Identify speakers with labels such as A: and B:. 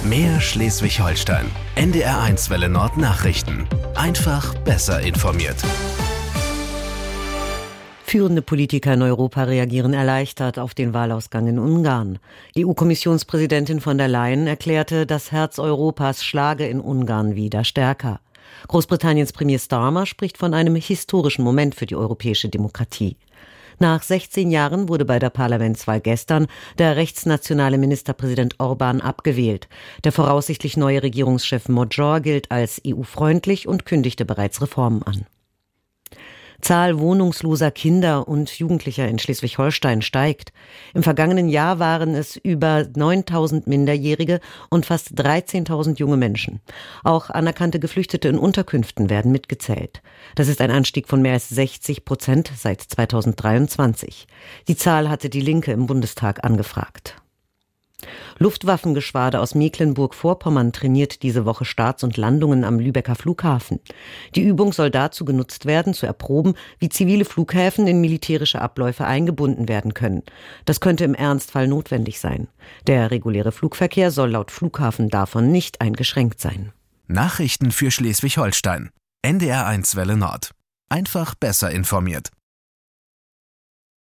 A: Mehr Schleswig-Holstein. NDR1 Welle Nord Nachrichten. Einfach besser informiert.
B: Führende Politiker in Europa reagieren erleichtert auf den Wahlausgang in Ungarn. EU-Kommissionspräsidentin von der Leyen erklärte, das Herz Europas schlage in Ungarn wieder stärker. Großbritanniens Premier Starmer spricht von einem historischen Moment für die europäische Demokratie. Nach 16 Jahren wurde bei der Parlamentswahl gestern der rechtsnationale Ministerpräsident Orbán abgewählt. Der voraussichtlich neue Regierungschef Magyar gilt als EU-freundlich und kündigte bereits Reformen an. Zahl wohnungsloser Kinder und Jugendlicher in Schleswig-Holstein steigt. Im vergangenen Jahr waren es über 9.000 Minderjährige und fast 13.000 junge Menschen. Auch anerkannte Geflüchtete in Unterkünften werden mitgezählt. Das ist ein Anstieg von mehr als 60% seit 2023. Die Zahl hatte die Linke im Bundestag angefragt. Luftwaffengeschwader aus Mecklenburg-Vorpommern trainiert diese Woche Starts und Landungen am Lübecker Flughafen. Die Übung soll dazu genutzt werden, zu erproben, wie zivile Flughäfen in militärische Abläufe eingebunden werden können. Das könnte im Ernstfall notwendig sein. Der reguläre Flugverkehr soll laut Flughafen davon nicht eingeschränkt sein.
A: Nachrichten für Schleswig-Holstein. NDR1 Welle Nord. Einfach besser informiert.